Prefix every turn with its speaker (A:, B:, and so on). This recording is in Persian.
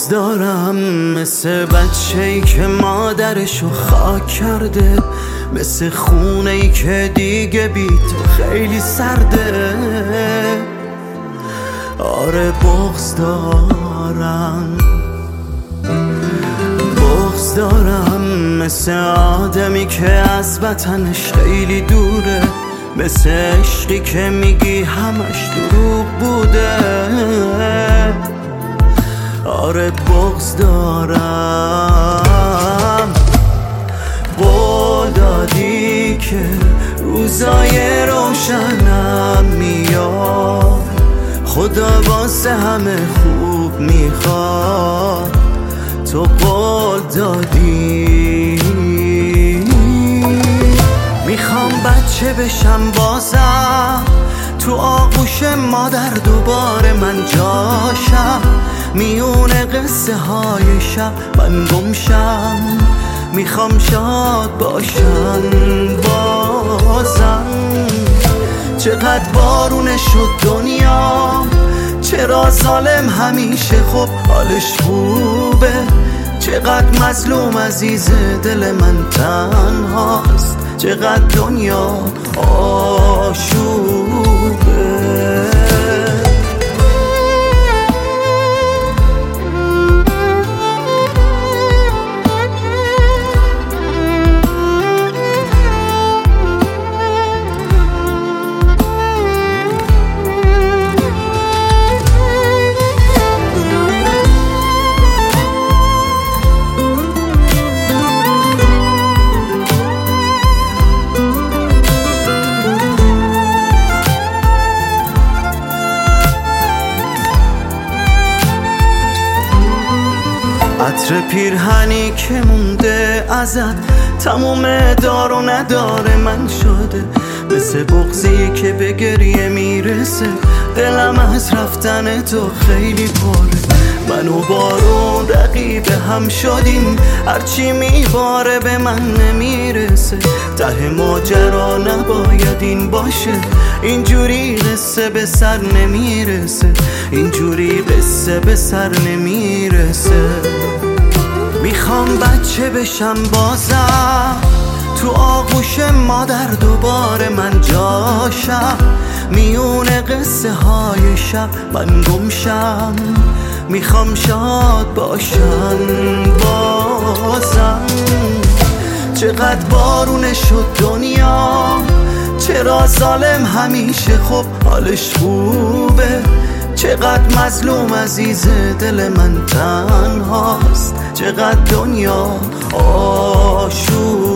A: بغض دارم مثل بچه‌ای که مادرشو خاک کرده، مثل خونه‌ای که دیگه بی تو خیلی سرده. آره بغض دارم مثل آدمی که از وطنش خیلی دوره، مثل عشقی که میگی همش دروغ بوده. آره بغض دارم. قول دادی که روزای روشنم میاد، خدا واسه همه خوب میخواد، تو قول دادی. میخوام بچه بشم بازم تو آغوش مادر، دوباره من جاشم میون قصه های شب من گمشم. میخوام شاد باشم بازم. چقدر بارونه شد دنیا، چرا ظالم همیشه خب حالش خوبه، چقدر مظلوم عزیز دل من تنهاست، چقدر دنیا آشوبه. عطر پیرهنی که مونده ازت تموم دار و نداره من شده، مثل بغضی که به گریه میرسه، دلم از رفتن تو خیلی پره. من و بارون رقیب هم شدیم، هرچی میباره به من نمیرسه، ته ماجرا نباید این باشه، اینجوری قصه به سر نمیرسه، اینجوری قصه به سر نمیرسه. میخوام بچه بشم بازم تو آغوش مادر، دوباره من جاشم میون قصه های شب من گمشم. میخوام شاد باشم بازم. چقدر بارونه شد دنیا، چرا ظالم همیشه خب حالش خوبه، چقدر مظلوم عزیز دل من تنهاست، چقدر دنیا آشوب.